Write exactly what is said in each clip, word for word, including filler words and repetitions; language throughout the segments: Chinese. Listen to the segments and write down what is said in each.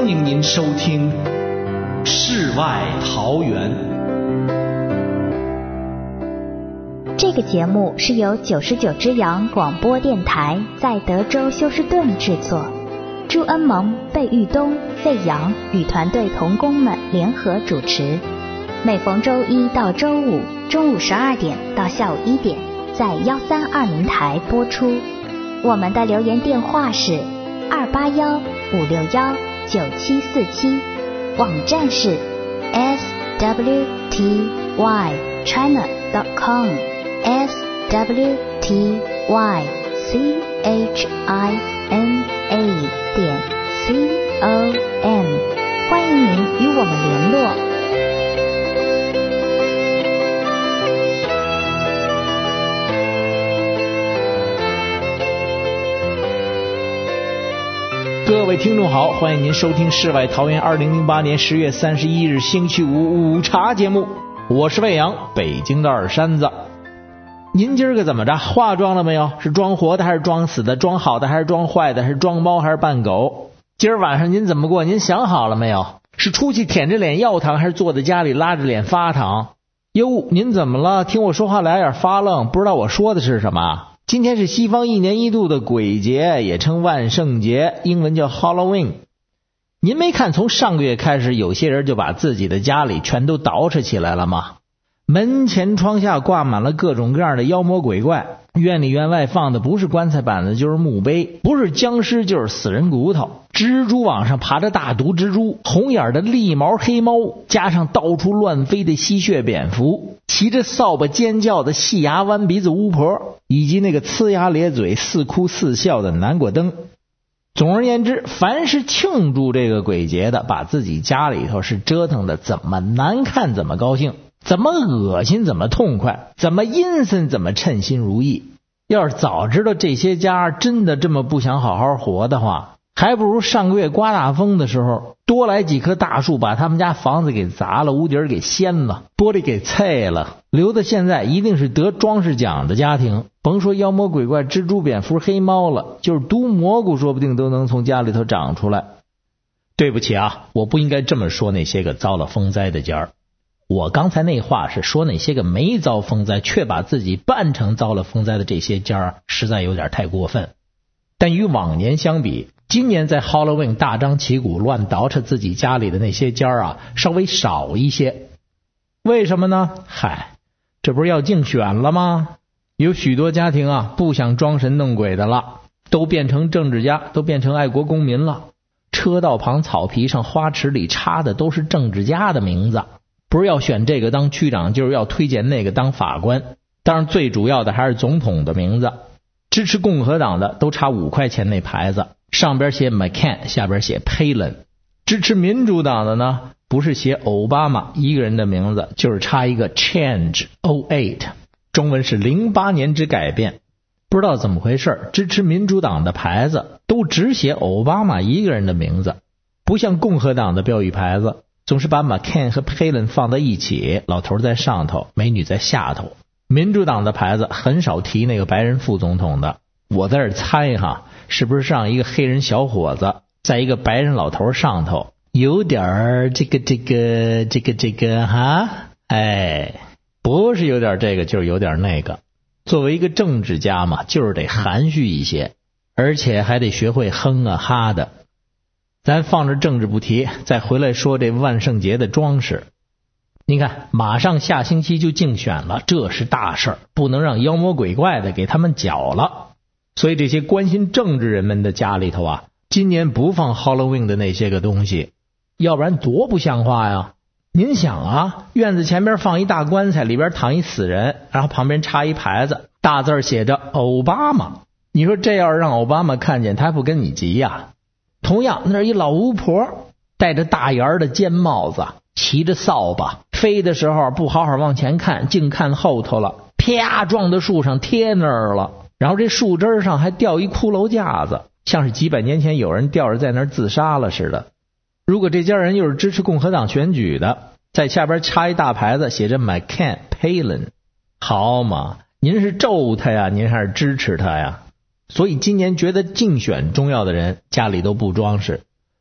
欢迎您收听《世外桃源》。 这个节目是由九十九只羊广播电台在德州休斯顿制作，朱恩蒙、贝玉东、费扬与团队同工们联合主持。每逢周一到周五中午十二点到下午一点，在幺三二零台播出。我们的留言电话是二八幺五六幺九七四七，网站是 s w t y china dot com s w t y c h i n a 点 c o m， 欢迎您与我们联络。 各位听众好，欢迎您收听《世外桃源》二零零八年十月三十一日星期五午茶节目，我是魏阳，北京的二山子。您今儿个怎么着？化妆了没有？是装活的还是装死的？装好的还是装坏的？还是装猫还是扮狗？今儿晚上您怎么过？您想好了没有？是出去舔着脸要糖，还是坐在家里拉着脸发糖？哟，您怎么了？听我说话来点发愣，不知道我说的是什么？今天是西方一年一度的鬼节，也称万圣节，英文叫 Halloween。 您没看从上个月开始有些人就把自己的家里全都捯饬起来了吗？门前窗下挂满了各种各样的妖魔鬼怪，院里院外放的不是棺材板子就是墓碑，不是僵尸就是死人骨头，蜘蛛网上爬着大毒蜘蛛，红眼的利毛黑猫，加上到处乱飞的吸血蝙蝠，骑着扫把尖叫的细牙弯鼻子巫婆，以及那个呲牙咧嘴似哭似笑的南瓜灯。总而言之，凡是庆祝这个鬼节的，把自己家里头是折腾的怎么难看怎么高兴，怎么恶心怎么痛快，怎么阴森怎么称心如意。要是早知道这些家真的这么不想好好活的话，还不如上个月刮大风的时候多来几棵大树，把他们家房子给砸了，屋顶给掀了，玻璃给碎了，留的现在一定是得装饰奖的家庭。甭说妖魔鬼怪蜘蛛蝙蝠黑猫了，就是毒蘑菇说不定都能从家里头长出来。对不起啊，我不应该这么说那些个遭了风灾的家儿。我刚才那话是说那些个没遭风灾却把自己扮成遭了风灾的这些家儿实在有点太过分。但与往年相比，今年在 Halloween 大张旗鼓乱捯饬自己家里的那些家儿啊稍微少一些。为什么呢？嗨，这不是要竞选了吗？有许多家庭啊不想装神弄鬼的了，都变成政治家，都变成爱国公民了。车道旁草皮上花池里插的都是政治家的名字，不是要选这个当区长，就是要推荐那个当法官，当然最主要的还是总统的名字。支持共和党的都插五块钱那牌子，上边写 McCain， 下边写 Palin。 支持民主党的呢，不是写奥巴马一个人的名字，就是插一个 Change 零八， 中文是零八年之改变。不知道怎么回事，支持民主党的牌子都只写奥巴马一个人的名字，不像共和党的标语牌子总是把 McCain 和 Palin 放在一起，老头在上头，美女在下头。民主党的牌子很少提那个白人副总统的。我在这猜哈，是不是让一个黑人小伙子在一个白人老头上头，有点儿这个这个这个这个哈？哎，不是有点这个就是有点那个。作为一个政治家嘛，就是得含蓄一些，而且还得学会哼啊哈的。咱放着政治不提，再回来说这万圣节的装饰。你看，马上下星期就竞选了，这是大事儿，不能让妖魔鬼怪的给他们搅了。所以这些关心政治人们的家里头啊，今年不放 Halloween 的那些个东西，要不然多不像话呀。您想啊，院子前边放一大棺材，里边躺一死人，然后旁边插一牌子，大字写着奥巴马。你说这要是让奥巴马看见，他还不跟你急呀？同样，那是一老巫婆，戴着大檐的尖帽子，骑着扫把，飞的时候不好好往前看，净看后头了，啪撞到树上贴那儿了。然后这树枝上还吊一骷髅架子，像是几百年前有人吊着在那儿自杀了似的。如果这家人又是支持共和党选举的，在下边插一大牌子写着 McCain Palin， 好嘛，您是咒他呀，您还是支持他呀？所以今年觉得竞选重要的人家里都不装饰，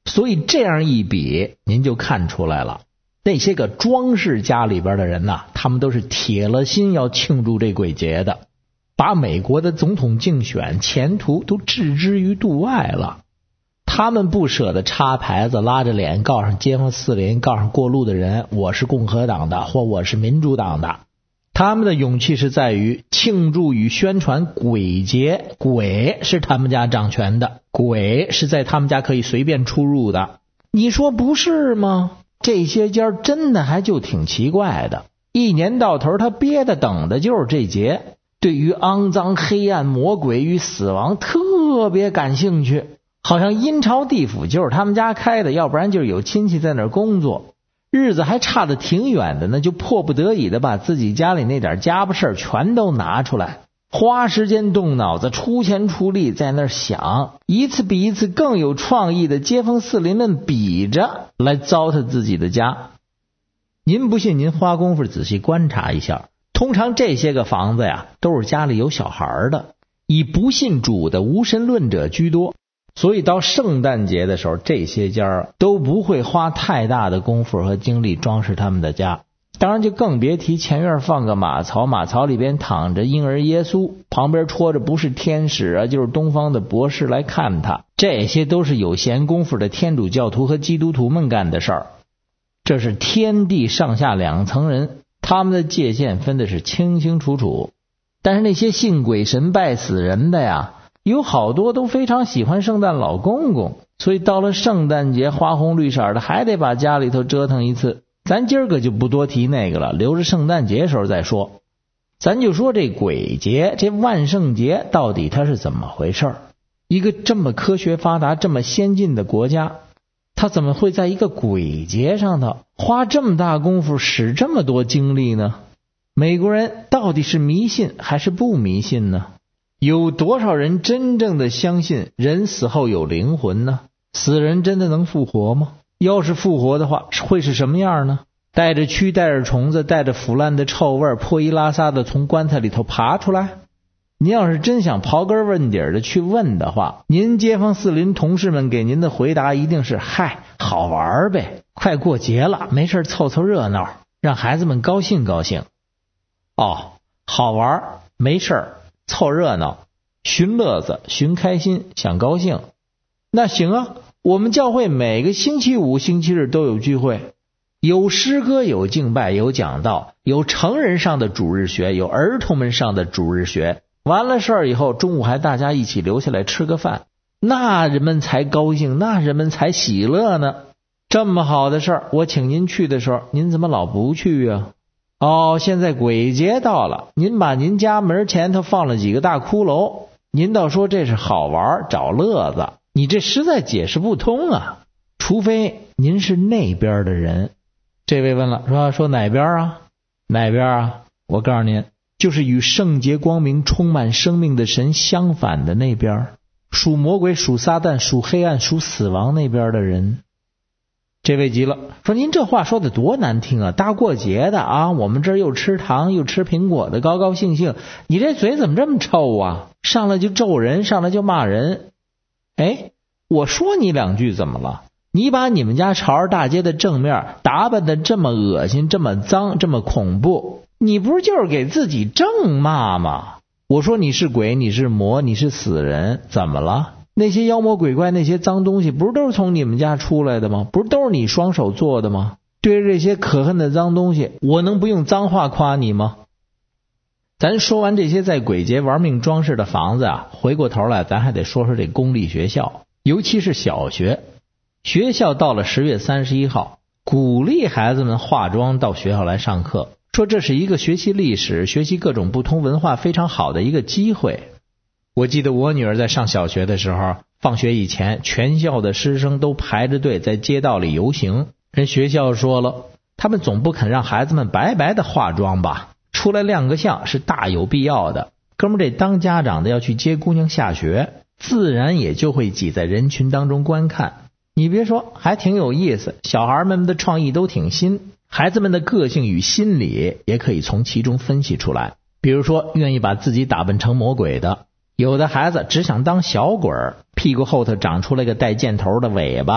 所以这样一比，您就看出来了，那些个庄氏家里边的人呐、啊，他们都是铁了心要庆祝这鬼节的，把美国的总统竞选前途都置之于度外了。他们不舍得插牌子，拉着脸告诉街坊四邻，告诉过路的人，我是共和党的或我是民主党的。他们的勇气是在于庆祝与宣传鬼节，鬼是他们家掌权的，鬼是在他们家可以随便出入的。你说不是吗？这些家真的还就挺奇怪的，一年到头他憋的等的就是这节，对于肮脏黑暗魔鬼与死亡特别感兴趣，好像阴曹地府就是他们家开的，要不然就是有亲戚在那儿工作，日子还差得挺远的呢，就迫不得已的把自己家里那点家伙事儿全都拿出来，花时间动脑子，出钱出力在那儿想，一次比一次更有创意的街坊四邻们比着来糟蹋自己的家。您不信，您花功夫仔细观察一下，通常这些个房子呀，都是家里有小孩的，以不信主的无神论者居多，所以到圣诞节的时候，这些家都不会花太大的功夫和精力装饰他们的家。当然就更别提前院放个马槽，马槽里边躺着婴儿耶稣，旁边戳着不是天使啊就是东方的博士来看他，这些都是有闲功夫的天主教徒和基督徒们干的事儿。这是天地上下两层人，他们的界限分的是清清楚楚。但是那些信鬼神拜死人的呀，有好多都非常喜欢圣诞老公公，所以到了圣诞节花红绿色的还得把家里头折腾一次。咱今儿个就不多提那个了，留着圣诞节时候再说。咱就说这鬼节，这万圣节到底它是怎么回事？一个这么科学发达这么先进的国家，他怎么会在一个鬼节上头花这么大功夫使这么多精力呢？美国人到底是迷信还是不迷信呢？有多少人真正的相信人死后有灵魂呢？死人真的能复活吗？要是复活的话，会是什么样呢？带着蛆，带着虫子，带着腐烂的臭味，破衣拉撒的从棺材里头爬出来？您要是真想刨根问底的去问的话，您街坊四邻同事们给您的回答一定是：嗨，好玩呗，快过节了，没事凑凑热闹，让孩子们高兴高兴。哦，好玩没事凑热闹，寻乐子，寻开心，想高兴。那行啊，我们教会每个星期五星期日都有聚会，有诗歌，有敬拜，有讲道，有成人上的主日学，有儿童们上的主日学。完了事儿以后，中午还大家一起留下来吃个饭，那人们才高兴，那人们才喜乐呢。这么好的事儿，我请您去的时候，您怎么老不去啊？哦，现在鬼节到了，您把您家门前头放了几个大骷髅，您倒说这是好玩找乐子，你这实在解释不通啊。除非您是那边的人。这位问了，说说哪边啊？哪边啊？我告诉您，就是与圣洁光明充满生命的神相反的那边，属魔鬼，属撒旦，属黑暗，属死亡那边的人。这位急了，说您这话说的多难听啊，大过节的啊，我们这儿又吃糖又吃苹果的，高高兴兴，你这嘴怎么这么臭啊？上来就咒人，上来就骂人。哎，我说你两句怎么了？你把你们家潮儿大街的正面打扮的这么恶心，这么脏，这么恐怖，你不是就是给自己正骂吗？我说你是鬼，你是魔，你是死人，怎么了？那些妖魔鬼怪，那些脏东西，不是都是从你们家出来的吗？不是都是你双手做的吗？对着这些可恨的脏东西，我能不用脏话夸你吗？咱说完这些在鬼节玩命装饰的房子啊，回过头来咱还得说说这公立学校，尤其是小学。学校到了十月三十一号，鼓励孩子们化妆到学校来上课，说这是一个学习历史、学习各种不同文化非常好的一个机会。我记得我女儿在上小学的时候，放学以前，全校的师生都排着队在街道里游行。人学校说了，他们总不肯让孩子们白白的化妆吧，出来亮个相是大有必要的。哥们儿，这当家长的要去接姑娘下学，自然也就会挤在人群当中观看。你别说，还挺有意思，小孩们的创意都挺新，孩子们的个性与心理也可以从其中分析出来。比如说，愿意把自己打扮成魔鬼的，有的孩子只想当小鬼儿，屁股后头长出来个带箭头的尾巴，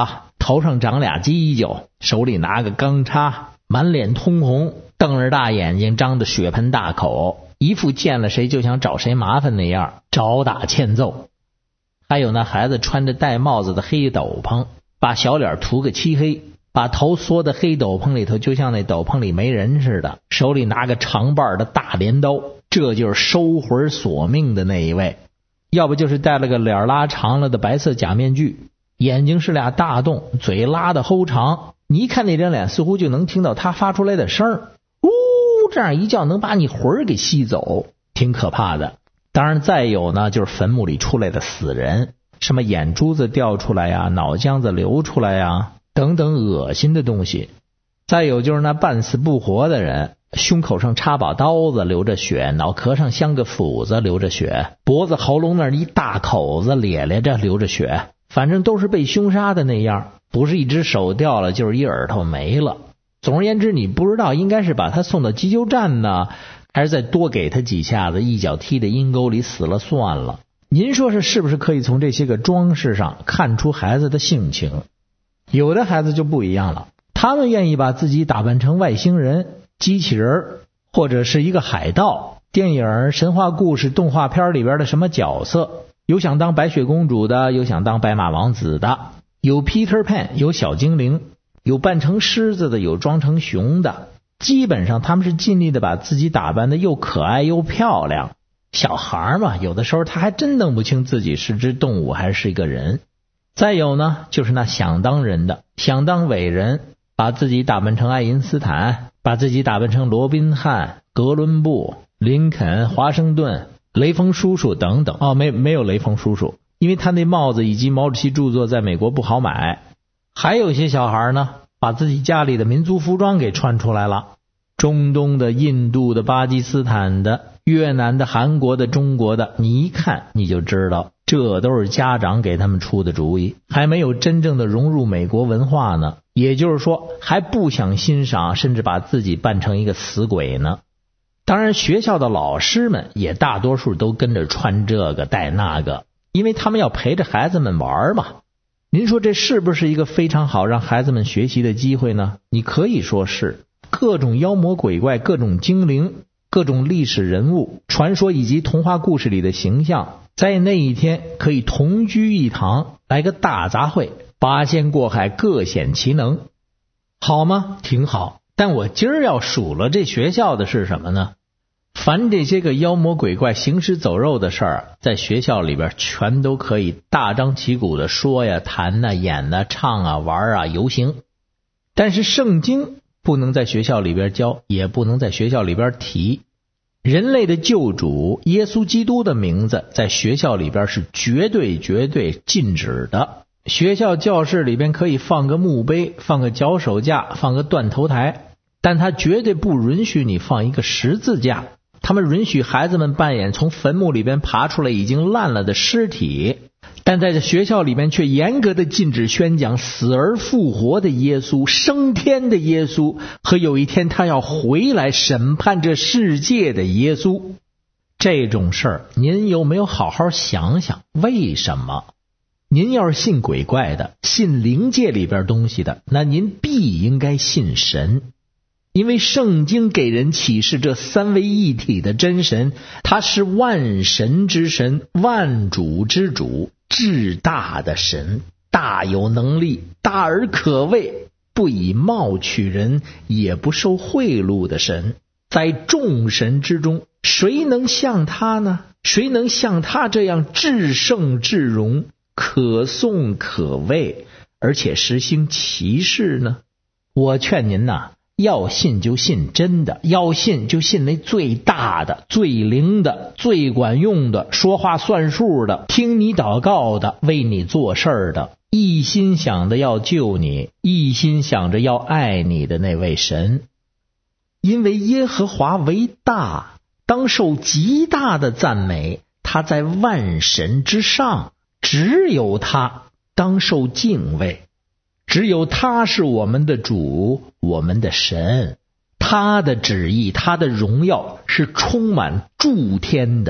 头上长俩犄角，手里拿个钢叉，满脸通红，瞪着大眼睛，张着血盆大口，一副见了谁就想找谁麻烦那样，找打欠揍。还有那孩子穿着戴帽子的黑斗篷，把小脸涂个漆黑，把头缩在黑斗篷里头，就像那斗篷里没人似的，手里拿个长把的大镰刀，这就是收魂索命的那一位。要不就是戴了个脸拉长了的白色假面具，眼睛是俩大洞，嘴拉的齁长，你一看那张脸似乎就能听到他发出来的声儿，呜，这样一叫能把你魂儿给吸走，挺可怕的。当然再有呢，就是坟墓里出来的死人，什么眼珠子掉出来呀，脑浆子流出来呀，等等恶心的东西。再有就是那半死不活的人，胸口上插把刀子流着血，脑壳上镶个斧子流着血，脖子喉咙那儿一大口子咧咧着流着血，反正都是被凶杀的那样，不是一只手掉了就是一耳朵没了。总而言之，你不知道应该是把他送到急救站呢，还是再多给他几下子，一脚踢在阴沟里死了算了。您说是是不是可以从这些个装饰上看出孩子的性情？有的孩子就不一样了，他们愿意把自己打扮成外星人、机器人，或者是一个海盗，电影、神话故事、动画片里边的什么角色，有想当白雪公主的，有想当白马王子的，有 Peter Pan， 有小精灵，有扮成狮子的，有装成熊的。基本上他们是尽力的把自己打扮的又可爱又漂亮。小孩嘛，有的时候他还真弄不清自己是只动物还是一个人。再有呢，就是那想当人的，想当伟人，把自己打扮成爱因斯坦，把自己打扮成罗宾汉、哥伦布、林肯、华盛顿、雷锋叔叔等等。哦，没没有雷锋叔叔，因为他那帽子以及毛主席著作在美国不好买。还有一些小孩呢，把自己家里的民族服装给穿出来了，中东的、印度的、巴基斯坦的、越南的、韩国的、中国的，你一看你就知道，这都是家长给他们出的主意，还没有真正的融入美国文化呢。也就是说，还不想欣赏，甚至把自己扮成一个死鬼呢。当然，学校的老师们也大多数都跟着穿这个戴那个，因为他们要陪着孩子们玩嘛。您说这是不是一个非常好让孩子们学习的机会呢？你可以说是。各种妖魔鬼怪，各种精灵，各种历史人物、传说以及童话故事里的形象，在那一天可以同居一堂，来个大杂烩，八仙过海，各显其能，好吗？挺好。但我今儿要数了这学校的是什么呢？凡这些个妖魔鬼怪、行尸走肉的事儿，在学校里边全都可以大张旗鼓的说呀、谈啊、演啊、唱啊、玩啊、游行。但是圣经不能在学校里边教，也不能在学校里边提。人类的救主耶稣基督的名字在学校里边是绝对绝对禁止的。学校教室里边可以放个墓碑，放个脚手架，放个断头台，但他绝对不允许你放一个十字架。他们允许孩子们扮演从坟墓里边爬出来已经烂了的尸体，但在这学校里面却严格的禁止宣讲死而复活的耶稣、升天的耶稣和有一天他要回来审判这世界的耶稣。这种事儿您有没有好好想想？为什么？您要是信鬼怪的，信灵界里边东西的，那您必应该信神。因为圣经给人启示这三位一体的真神，他是万神之神，万主之主，至大的神，大有能力，大而可畏，不以貌取人，也不受贿赂的神。在众神之中，谁能像他呢？谁能像他这样至圣至荣，可颂可畏，而且实行奇事呢？我劝您呐，要信就信真的，要信就信那最大的、最灵的、最管用的、说话算数的、听你祷告的、为你做事的，一心想着要救你，一心想着要爱你的那位神。因为耶和华为大，当受极大的赞美，他在万神之上，只有他当受敬畏。只有他是我们的主，我们的神，他的旨意，他的荣耀是充满诸天的。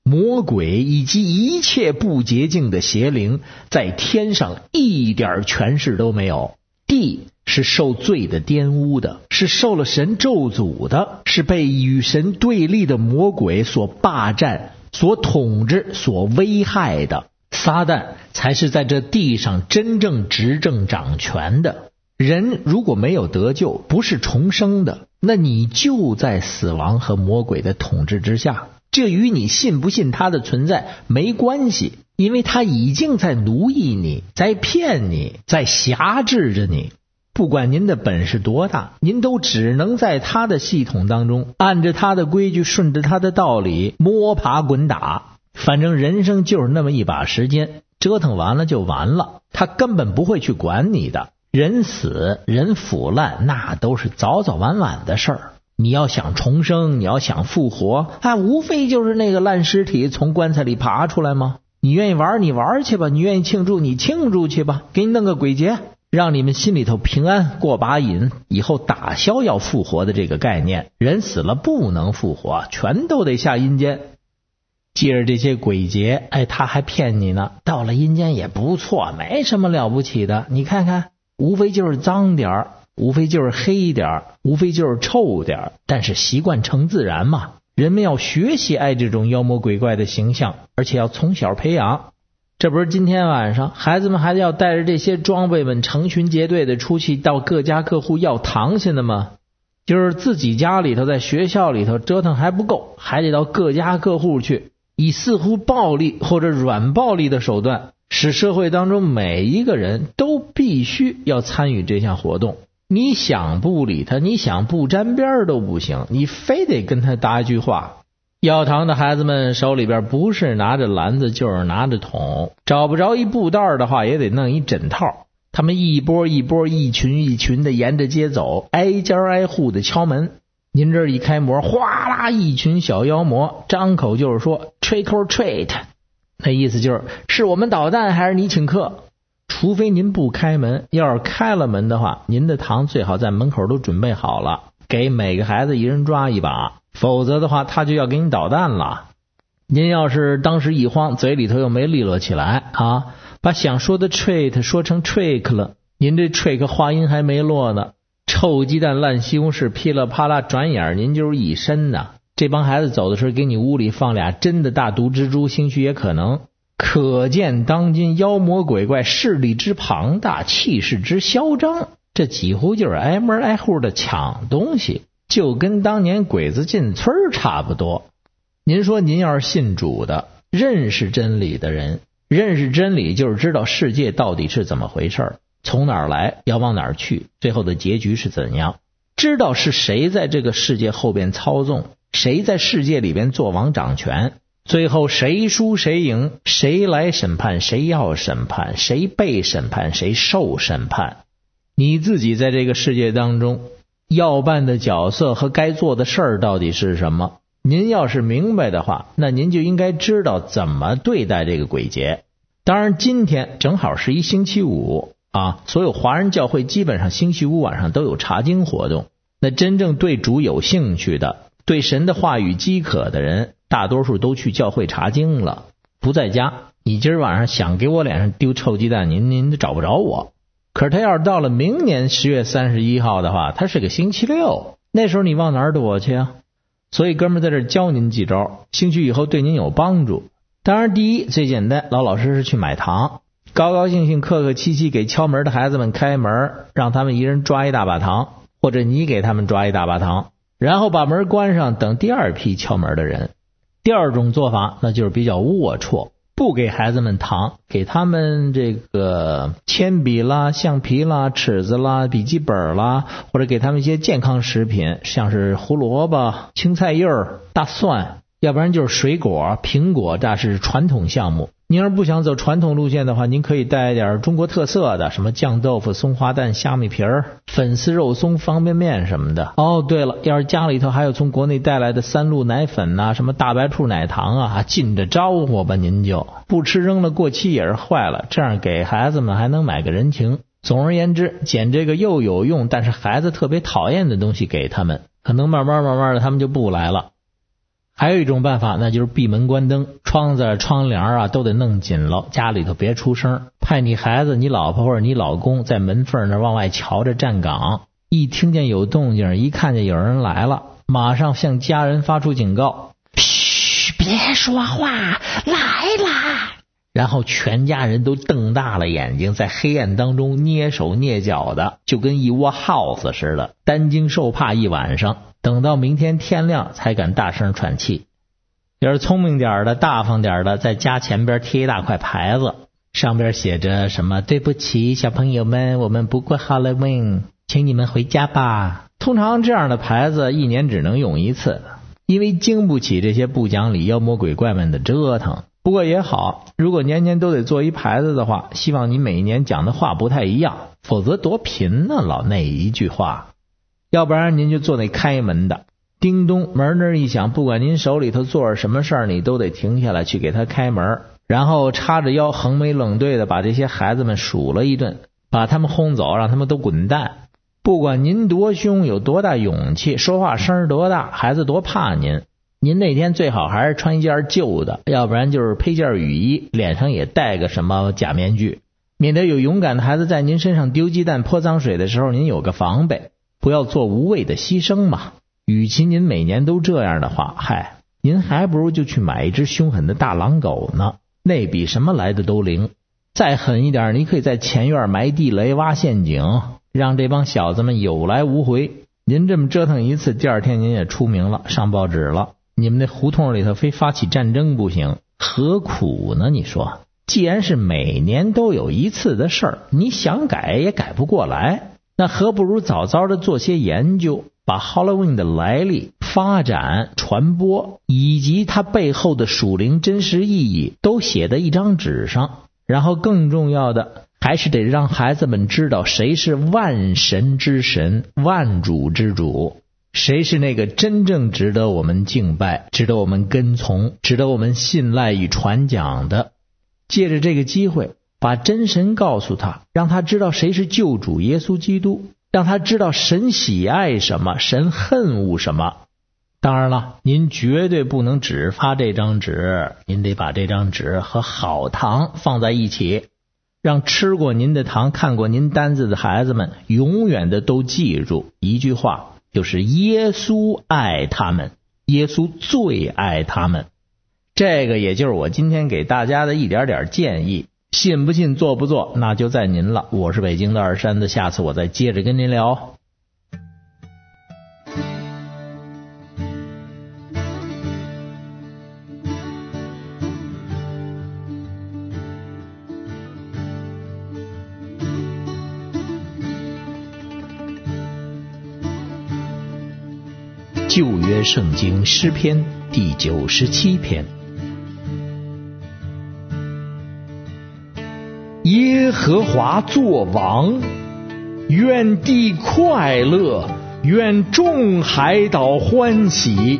魔鬼以及一切不洁净的邪灵在天上一点权势都没有。地是受罪的玷污的，是受了神咒诅的，是被与神对立的魔鬼所霸占、所统治、所危害的。撒旦才是在这地上真正执政掌权的。人如果没有得救，不是重生的，那你就在死亡和魔鬼的统治之下。这与你信不信他的存在没关系，因为他已经在奴役你，在骗你，在辖制着你。不管您的本事多大，您都只能在他的系统当中，按着他的规矩，顺着他的道理摸爬滚打。反正人生就是那么一把时间，折腾完了就完了，他根本不会去管你的。人死人腐烂，那都是早早晚晚的事儿。你要想重生，你要想复活，啊，无非就是那个烂尸体从棺材里爬出来吗？你愿意玩你玩去吧，你愿意庆祝你庆祝去吧，给你弄个鬼节，让你们心里头平安，过把瘾，以后打消要复活的这个概念。人死了不能复活，全都得下阴间。借着这些鬼节，哎，他还骗你呢，到了阴间也不错，没什么了不起的。你看看，无非就是脏点儿，无非就是黑点儿，无非就是臭点儿，但是习惯成自然嘛。人们要学习爱这种妖魔鬼怪的形象，而且要从小培养。这不是今天晚上孩子们还要带着这些装备们成群结队的出去到各家各户要糖去的吗？就是自己家里头在学校里头折腾还不够，还得到各家各户去，以似乎暴力或者软暴力的手段，使社会当中每一个人都必须要参与这项活动。你想不理他，你想不沾边都不行，你非得跟他搭一句话。要糖的孩子们手里边不是拿着篮子就是拿着桶，找不着一布袋的话也得弄一枕套。他们一波一波一群一群的沿着街走，挨家挨户的敲门。您这一开门，哗啦一群小妖魔张口就是说 trick or treat， 那意思就是是我们捣蛋还是你请客。除非您不开门，要是开了门的话，您的糖最好在门口都准备好了，给每个孩子一人抓一把，否则的话他就要给你捣蛋了。您要是当时一慌，嘴里头又没利落起来啊，把想说的 treat 说成 trick 了，您这 trick 话音还没落呢，臭鸡蛋烂西红柿噼里啪啦，转眼您就是一身呐。这帮孩子走的时候给你屋里放俩真的大毒蜘蛛，兴许也可能。可见当今妖魔鬼怪势力之庞大，气势之嚣张，这几乎就是挨门挨户的抢东西，就跟当年鬼子进村差不多。您说您要是信主的，认识真理的人，认识真理就是知道世界到底是怎么回事，从哪儿来，要往哪儿去，最后的结局是怎样，知道是谁在这个世界后边操纵，谁在世界里边做王掌权，最后谁输谁赢，谁来审判，谁要审判，谁被审判，谁受审判。你自己在这个世界当中要扮的角色和该做的事儿到底是什么，您要是明白的话，那您就应该知道怎么对待这个鬼节。当然今天正好是一星期五啊，所有华人教会基本上星期五晚上都有查经活动。那真正对主有兴趣的，对神的话语饥渴的人，大多数都去教会查经了，不在家。你今儿晚上想给我脸上丢臭鸡蛋，您您找不着我。可是他要是到了明年十月三十一号的话，他是个星期六，那时候你往哪儿躲去啊？所以哥们儿在这儿教您几招，兴许以后对您有帮助。当然第一最简单，老老实实去买糖，高高兴兴客客气气给敲门的孩子们开门，让他们一人抓一大把糖，或者你给他们抓一大把糖，然后把门关上，等第二批敲门的人。第二种做法那就是比较龌龊，不给孩子们糖，给他们这个铅笔啦、橡皮啦、尺子啦、笔记本啦，或者给他们一些健康食品，像是胡萝卜、青菜叶儿、大蒜，要不然就是水果、苹果，这是传统项目。您要是不想走传统路线的话，您可以带一点中国特色的，什么酱豆腐、松花蛋、虾米皮儿、粉丝肉松、方便面什么的。哦，对了，要是家里头还有从国内带来的三鹿奶粉啊，什么大白兔奶糖啊，尽着招呼吧，您就不吃扔了，过期也是坏了，这样给孩子们还能买个人情。总而言之，捡这个又有用但是孩子特别讨厌的东西给他们，可能慢慢慢慢的他们就不来了。 还有一种办法，那就是闭门关灯，窗子窗帘啊都得弄紧了，家里头别出声，派你孩子你老婆或者你老公在门缝那往外瞧着站岗，一听见有动静，一看见有人来了，马上向家人发出警告，嘘，别说话，来啦。然后全家人都瞪大了眼睛，在黑暗当中蹑手蹑脚的，就跟一窝耗子似的，担惊受怕一晚上，等到明天天亮才敢大声喘气。要是聪明点的大方点的，在家前边贴一大块牌子，上边写着什么对不起小朋友们，我们不过 Halloween， 请你们回家吧。通常这样的牌子一年只能用一次，因为经不起这些不讲理妖魔鬼怪们的折腾。不过也好，如果年年都得做一牌子的话，希望你每年讲的话不太一样，否则多贫呢，老那一句话。要不然您就做那开门的，叮咚，门那一响，不管您手里头做着什么事儿，你都得停下来去给他开门，然后叉着腰横眉冷对的把这些孩子们数了一顿，把他们轰走，让他们都滚蛋。不管您多凶，有多大勇气，说话声多大，孩子多怕您，您那天最好还是穿一件旧的，要不然就是配件雨衣，脸上也戴个什么假面具，免得有勇敢的孩子在您身上丢鸡蛋泼脏水的时候您有个防备，不要做无谓的牺牲嘛。与其您每年都这样的话，嗨，您还不如就去买一只凶狠的大狼狗呢，那比什么来的都灵。再狠一点，你可以在前院埋地雷挖陷阱，让这帮小子们有来无回。您这么折腾一次，第二天您也出名了，上报纸了，你们那胡同里头非发起战争不行，何苦呢？你说，既然是每年都有一次的事儿，你想改也改不过来，那何不如早早的做些研究，把 Halloween 的来历、发展、传播以及它背后的属灵真实意义都写在一张纸上，然后更重要的还是得让孩子们知道谁是万神之神、万主之主，谁是那个真正值得我们敬拜、值得我们跟从、值得我们信赖与传讲的。借着这个机会，把真神告诉他，让他知道谁是救主耶稣基督，让他知道神喜爱什么，神恨恶什么。当然了，您绝对不能只发这张纸，您得把这张纸和好糖放在一起，让吃过您的糖、看过您单子的孩子们永远的都记住一句话，就是耶稣爱他们，耶稣最爱他们。这个也就是我今天给大家的一点点建议，信不信做不做那就在您了。我是北京的二山子，下次我再接着跟您聊。旧约圣经诗篇第九十七篇。耶和华作王，愿地快乐，愿众海岛欢喜。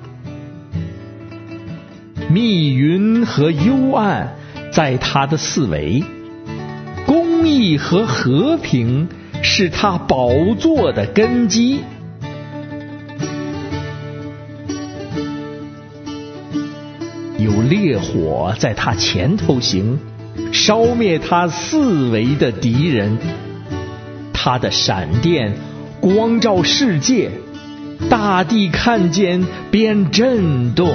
密云和幽暗在他的四围，公义和和平是他宝座的根基。有烈火在他前头行，烧灭他四围的敌人。他的闪电光照世界，大地看见便震动。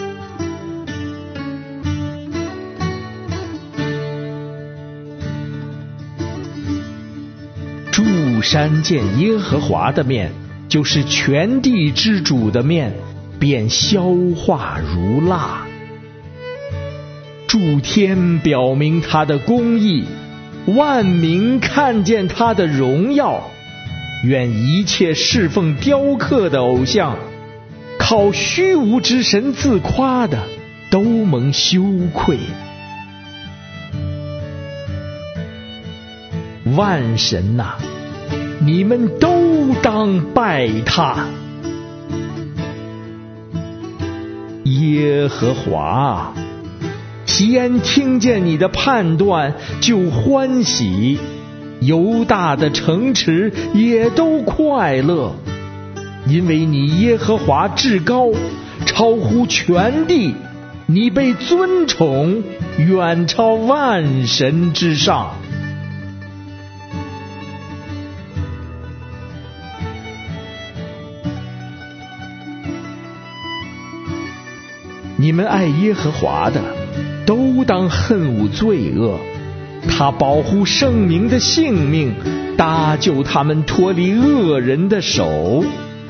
诸山见耶和华的面，就是全地之主的面，便消化如蜡。诸天表明他的公义，万民看见他的荣耀。愿一切侍奉雕刻的偶像，靠虚无之神自夸的，都蒙羞愧。万神哪、啊，你们都当拜他。耶和华，西安听见你的判断就欢喜，犹大的城池也都快乐。 因为你耶和华至高，超乎全地，你被尊崇，远超万神之上。你们爱耶和华的，都当恨恶罪恶。他保护圣明的性命，搭救他们脱离恶人的手。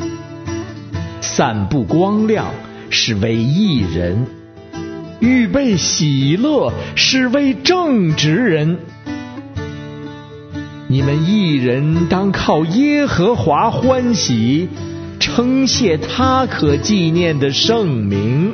散布光亮是为义人，预备喜乐是为正直人。你们义人当靠耶和华欢喜，称谢他可纪念的圣名。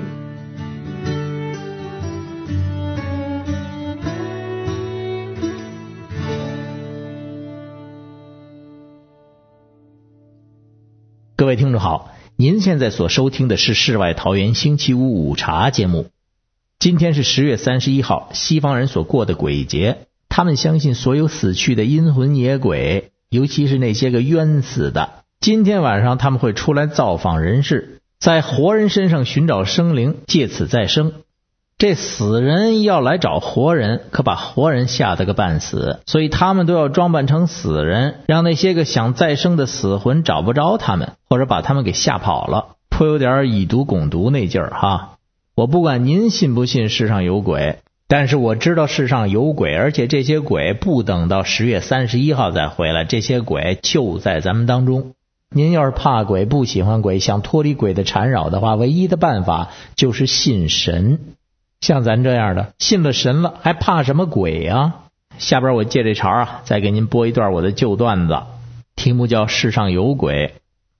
各位听众好，您现在所收听的是世外桃源星期五午茶节目。今天是十月三十一号，西方人所过的鬼节，他们相信所有死去的阴魂野鬼，尤其是那些个冤死的，今天晚上他们会出来造访人世，在活人身上寻找生灵，借此再生。这死人要来找活人，可把活人吓得个半死，所以他们都要装扮成死人，让那些个想再生的死魂找不着他们，或者把他们给吓跑了，颇有点以毒攻毒那劲儿哈。我不管您信不信世上有鬼，但是我知道世上有鬼，而且这些鬼不等到十月三十一号再回来，这些鬼就在咱们当中。您要是怕鬼，不喜欢鬼，想脱离鬼的缠扰的话，唯一的办法就是信神。像咱这样的信了神了，还怕什么鬼啊？下边我借这茬啊，再给您播一段我的旧段子，题目叫《世上有鬼》。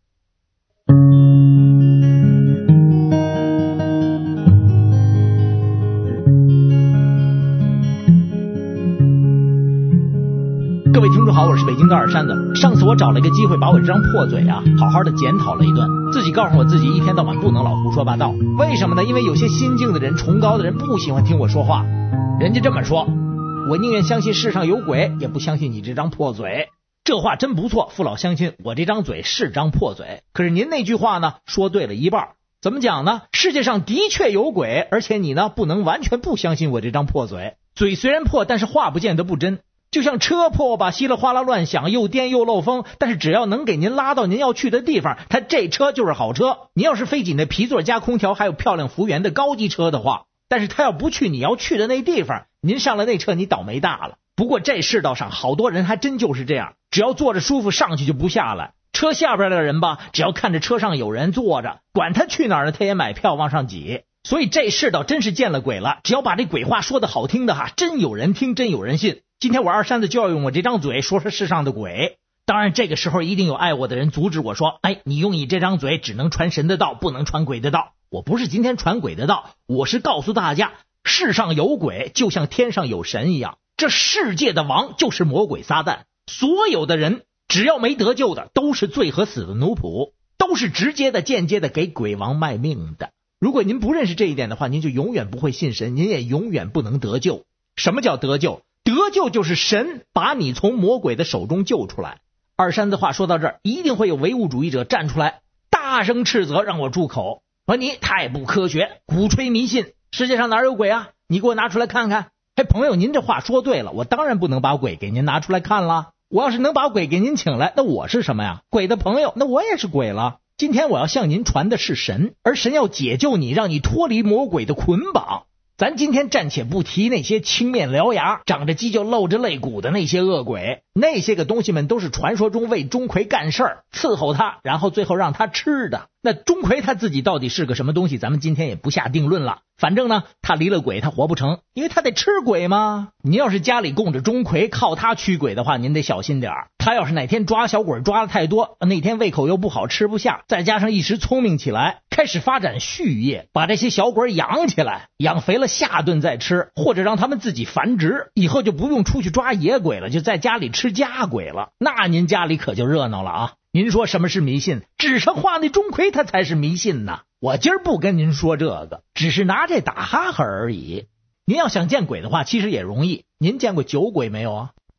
各位听众好，我是北京的二山子。上次我找了一个机会，把我这张破嘴啊好好的检讨了一顿，自己告诉我自己一天到晚不能老胡说八道。为什么呢？因为有些心境的人，崇高的人不喜欢听我说话。人家这么说，我宁愿相信世上有鬼，也不相信你这张破嘴。这话真不错，父老乡亲，我这张嘴是张破嘴。可是您那句话呢，说对了一半。怎么讲呢？世界上的确有鬼，而且你呢不能完全不相信我这张破嘴。嘴虽然破，但是话不见得不真。就像车破吧，稀里哗啦乱响，又颠又漏风，但是只要能给您拉到您要去的地方，它这车就是好车。你要是非挤那皮座加空调还有漂亮服务员的高级车的话，但是他要不去你要去的那地方，您上了那车你倒霉大了。不过这世道上好多人还真就是这样，只要坐着舒服上去就不下来。车下边的人吧，只要看着车上有人坐着，管他去哪儿呢，他也买票往上挤。所以这世道真是见了鬼了，只要把这鬼话说的好听的哈，真有人听，真有人信。今天我二山子就要用我这张嘴说说世上的鬼。当然这个时候一定有爱我的人阻止我说，哎，你用你这张嘴只能传神的道，不能传鬼的道。我不是今天传鬼的道，我是告诉大家，世上有鬼就像天上有神一样，这世界的王就是魔鬼撒旦。所有的人只要没得救的，都是罪和死的奴仆，都是直接的间接的给鬼王卖命的。如果您不认识这一点的话，您就永远不会信神，您也永远不能得救。什么叫得救？得救就是神把你从魔鬼的手中救出来。二山子话说到这儿，一定会有唯物主义者站出来大声斥责，让我住口，说你太不科学，鼓吹迷信，世界上哪有鬼啊？你给我拿出来看看。嘿，朋友，您这话说对了，我当然不能把鬼给您拿出来看了。我要是能把鬼给您请来，那我是什么呀？鬼的朋友，那我也是鬼了。今天我要向您传的是神，而神要解救你，让你脱离魔鬼的捆绑。咱今天暂且不提那些青面獠牙、长着犄角露着肋骨的那些恶鬼，那些个东西们都是传说中为钟馗干事儿，伺候他，然后最后让他吃的。那钟馗他自己到底是个什么东西，咱们今天也不下定论了。反正呢，他离了鬼他活不成，因为他得吃鬼嘛。您要是家里供着钟馗，靠他驱鬼的话，您得小心点儿。他要是哪天抓小鬼抓的太多，那天胃口又不好，吃不下，再加上一时聪明起来，开始发展畜业，把这些小鬼养起来，养肥了下顿再吃，或者让他们自己繁殖，以后就不用出去抓野鬼了，就在家里吃家鬼了。那您家里可就热闹了啊！您说什么是迷信？纸上画那钟馗他才是迷信呢。我今儿不跟您说这个，只是拿这打哈哈而已。您要想见鬼的话，其实也容易。您见过酒鬼没有啊？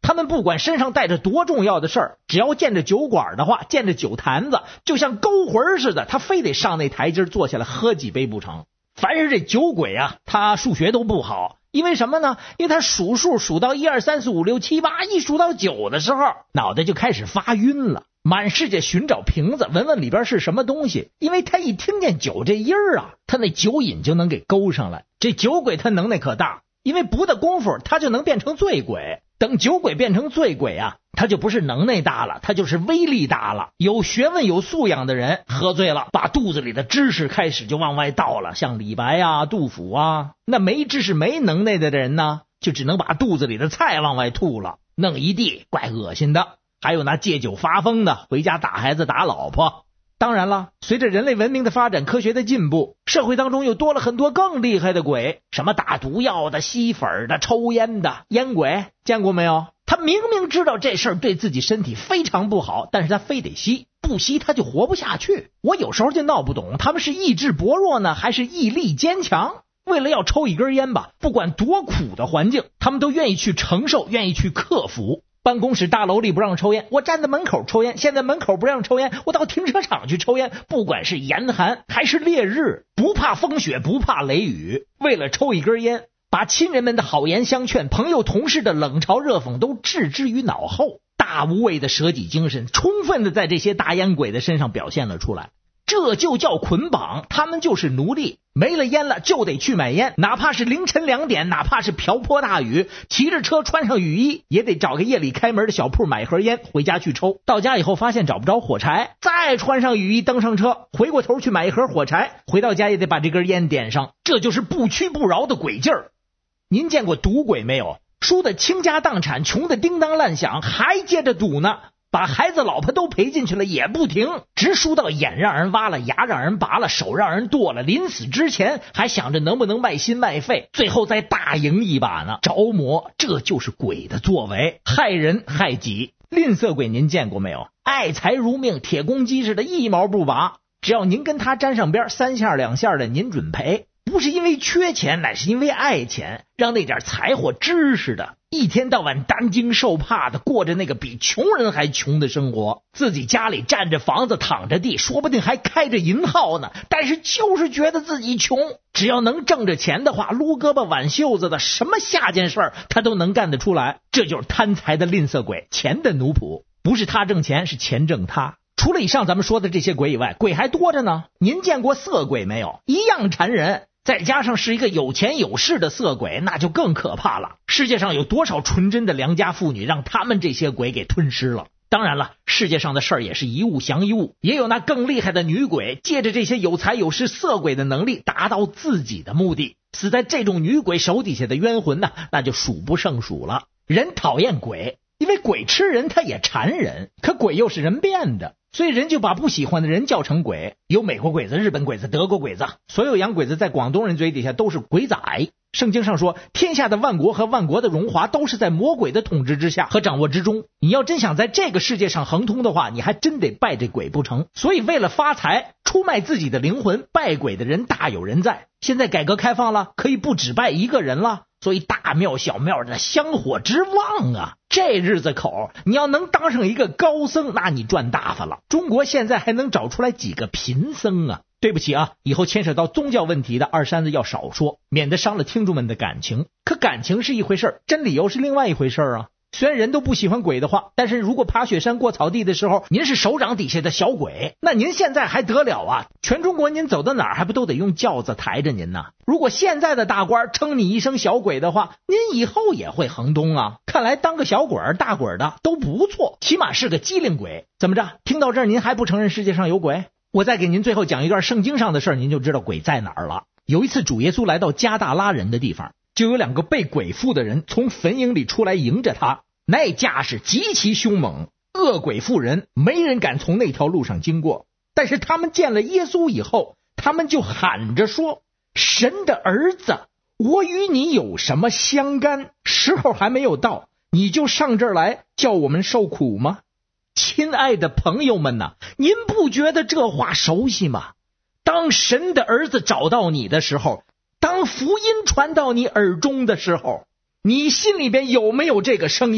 他们不管身上带着多重要的事儿，只要见着酒馆的话，见着酒坛子，就像勾魂似的，他非得上那台阶坐下来喝几杯不成。凡是这酒鬼啊，他数学都不好，因为什么呢？因为他数数数到一二三四五六七八，一数到九的时候，脑袋就开始发晕了，满世界寻找瓶子，闻闻里边是什么东西。因为他一听见酒这音儿啊，他那酒瘾就能给勾上来。这酒鬼他能耐可大，因为不的功夫他就能变成醉鬼。等酒鬼变成醉鬼啊，他就不是能耐大了，他就是威力大了。有学问有素养的人喝醉了，把肚子里的知识开始就往外倒了，像李白啊、杜甫啊。那没知识没能耐的人呢，就只能把肚子里的菜往外吐了，弄一地，怪恶心的。还有那借酒发疯的，回家打孩子打老婆。当然了，随着人类文明的发展，科学的进步，社会当中又多了很多更厉害的鬼，什么打毒药的、吸粉的、抽烟的。烟鬼见过没有？他明明知道这事儿对自己身体非常不好，但是他非得吸，不吸他就活不下去。我有时候就闹不懂，他们是意志薄弱呢，还是毅力坚强？为了要抽一根烟吧，不管多苦的环境，他们都愿意去承受，愿意去克服。办公室大楼里不让抽烟，我站在门口抽烟。现在门口不让抽烟，我到停车场去抽烟。不管是严寒还是烈日，不怕风雪，不怕雷雨，为了抽一根烟，把亲人们的好言相劝，朋友同事的冷嘲热讽都置之于脑后。大无畏的舍己精神充分的在这些大烟鬼的身上表现了出来。这就叫捆绑，他们就是奴隶，没了烟了就得去买烟，哪怕是凌晨两点，哪怕是瓢泼大雨，骑着车穿上雨衣，也得找个夜里开门的小铺买盒烟回家去抽。到家以后发现找不着火柴，再穿上雨衣登上车，回过头去买一盒火柴，回到家也得把这根烟点上。这就是不屈不挠的鬼劲儿。您见过赌鬼没有？输得倾家荡产，穷得叮当乱响，还接着赌呢，把孩子老婆都赔进去了也不停，直输到眼让人挖了，牙让人拔了，手让人剁了，临死之前还想着能不能卖心卖肺，最后再大赢一把呢。着魔，这就是鬼的作为，害人害己。吝啬鬼您见过没有？爱财如命，铁公鸡似的，一毛不拔，只要您跟他沾上边，三下两下的您准赔。不是因为缺钱，乃是因为爱钱，让那点财货知识的一天到晚担惊受怕的过着那个比穷人还穷的生活，自己家里占着房子躺着地，说不定还开着银号呢，但是就是觉得自己穷。只要能挣着钱的话，撸胳膊挽袖子的什么下贱事儿他都能干得出来。这就是贪财的吝啬鬼，钱的奴仆，不是他挣钱，是钱挣他。除了以上咱们说的这些鬼以外，鬼还多着呢。您见过色鬼没有？一样缠人，再加上是一个有钱有势的色鬼，那就更可怕了。世界上有多少纯真的良家妇女让他们这些鬼给吞噬了？当然了，世界上的事儿也是一物降一物，也有那更厉害的女鬼，借着这些有财有势色鬼的能力达到自己的目的。死在这种女鬼手底下的冤魂呢，那就数不胜数了。人讨厌鬼，因为鬼吃人，他也馋人，可鬼又是人变的，所以人就把不喜欢的人叫成鬼。有美国鬼子、日本鬼子、德国鬼子，所有洋鬼子在广东人嘴底下都是鬼仔。圣经上说，天下的万国和万国的荣华都是在魔鬼的统治之下和掌握之中。你要真想在这个世界上亨通的话，你还真得拜这鬼不成。所以为了发财，出卖自己的灵魂，拜鬼的人大有人在。现在改革开放了，可以不只拜一个人了，所以大庙小庙的香火之旺啊，这日子口你要能当上一个高僧，那你赚大发了。中国现在还能找出来几个贫僧啊？对不起啊，以后牵扯到宗教问题的二山子要少说，免得伤了听众们的感情。可感情是一回事，真理又是另外一回事啊。虽然人都不喜欢鬼的话，但是如果爬雪山过草地的时候，您是手掌底下的小鬼，那您现在还得了啊？全中国您走到哪儿还不都得用轿子抬着您呢？如果现在的大官称你一声小鬼的话，您以后也会横东啊。看来当个小鬼儿大鬼儿的都不错，起码是个机灵鬼。怎么着，听到这儿您还不承认世界上有鬼？我再给您最后讲一段圣经上的事儿，您就知道鬼在哪儿了。有一次主耶稣来到加大拉人的地方，就有两个被鬼附的人从坟茔里出来迎着他，那架势极其凶猛，恶鬼附人，没人敢从那条路上经过。但是他们见了耶稣以后，他们就喊着说，神的儿子，我与你有什么相干？时候还没有到，你就上这儿来叫我们受苦吗？亲爱的朋友们呐，您不觉得这话熟悉吗？当神的儿子找到你的时候，当福音传到你耳中的时候，你心里边有没有这个声音？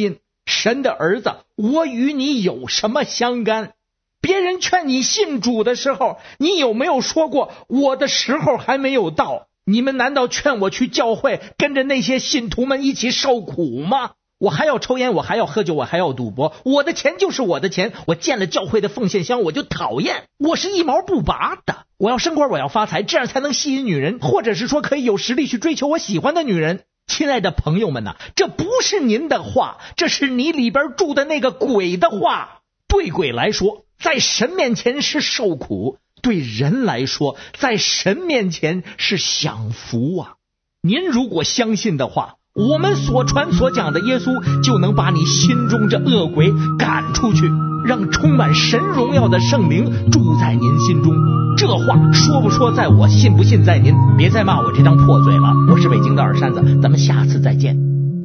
神的儿子，我与你有什么相干？别人劝你信主的时候，你有没有说过我的时候还没有到？你们难道劝我去教会跟着那些信徒们一起受苦吗？我还要抽烟，我还要喝酒，我还要赌博，我的钱就是我的钱，我见了教会的奉献箱我就讨厌，我是一毛不拔的。我要升官，我要发财，这样才能吸引女人，或者是说可以有实力去追求我喜欢的女人。亲爱的朋友们呐、啊，这不是您的话，这是你里边住的那个鬼的话。对鬼来说，在神面前是受苦，对人来说，在神面前是享福啊。您如果相信的话，我们所传所讲的耶稣就能把你心中这恶鬼赶出去，让充满神荣耀的圣灵住在您心中。这话说不说在我，信不信在您。别再骂我这张破嘴了。我是北京的二山子，咱们下次再见。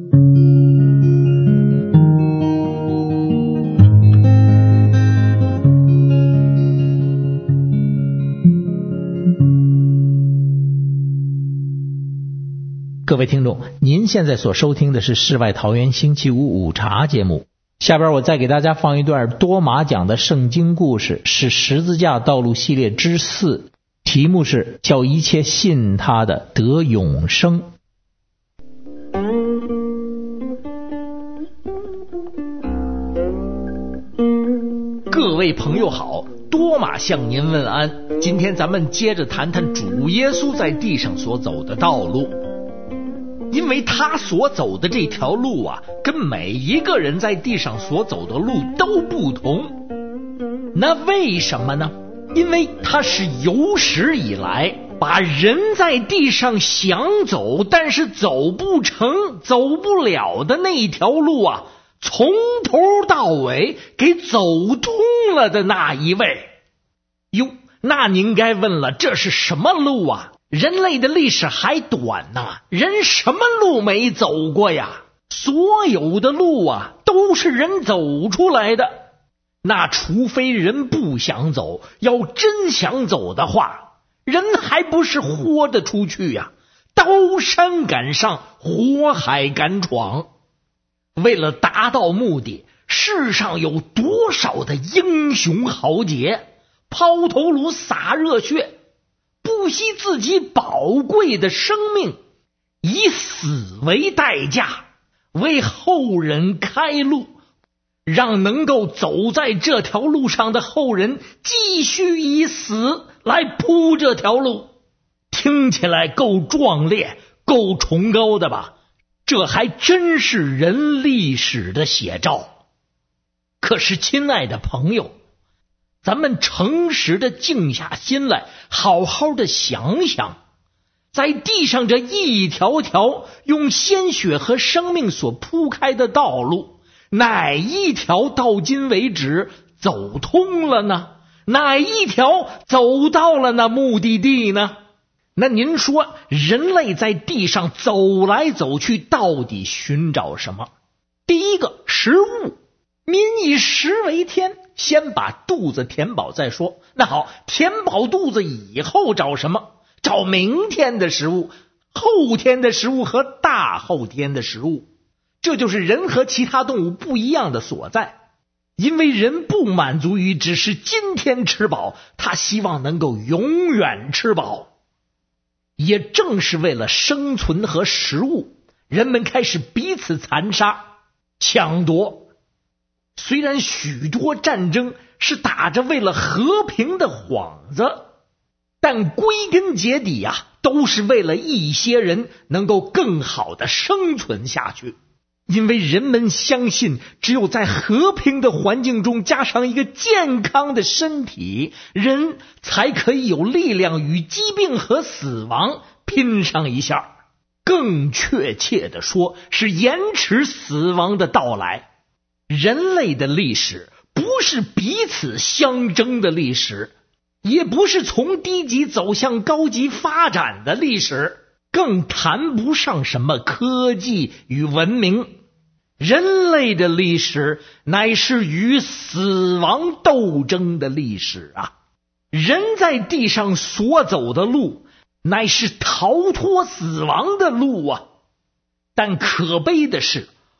各位听众，您现在所收听的是世外桃源星期五午茶节目。下边我再给大家放一段多马讲的圣经故事，是十字架道路系列之四，题目是叫一切信他的得永生。各位朋友好，多马向您问安。今天咱们接着谈谈主耶稣在地上所走的道路。因为他所走的这条路啊，跟每一个人在地上所走的路都不同。那为什么呢？因为他是有史以来把人在地上想走但是走不成走不了的那一条路啊，从头到尾给走通了的那一位。哟，那您该问了，这是什么路啊？人类的历史还短呢，人什么路没走过呀？所有的路啊，都是人走出来的。那除非人不想走，要真想走的话，人还不是豁得出去呀？刀山敢上，火海敢闯。为了达到目的，世上有多少的英雄豪杰，抛头颅洒热血，不惜自己宝贵的生命，以死为代价，为后人开路，让能够走在这条路上的后人继续以死来铺这条路。听起来够壮烈，够崇高的吧？这还真是人历史的写照。可是亲爱的朋友，咱们诚实的静下心来，好好的想想，在地上这一条条用鲜血和生命所铺开的道路，哪一条到今为止走通了呢？哪一条走到了那目的地呢？那您说，人类在地上走来走去，到底寻找什么？第一个，食物。民以食为天，先把肚子填饱再说。那好，填饱肚子以后找什么？找明天的食物、后天的食物和大后天的食物。这就是人和其他动物不一样的所在。因为人不满足于只是今天吃饱，他希望能够永远吃饱。也正是为了生存和食物，人们开始彼此残杀、抢夺。虽然许多战争是打着为了和平的幌子，但归根结底啊，都是为了一些人能够更好的生存下去。因为人们相信，只有在和平的环境中加上一个健康的身体，人才可以有力量与疾病和死亡拼上一下。更确切的说，是延迟死亡的到来。人类的历史不是彼此相争的历史，也不是从低级走向高级发展的历史，更谈不上什么科技与文明。人类的历史乃是与死亡斗争的历史啊！人在地上所走的路，乃是逃脱死亡的路啊！但可悲的是，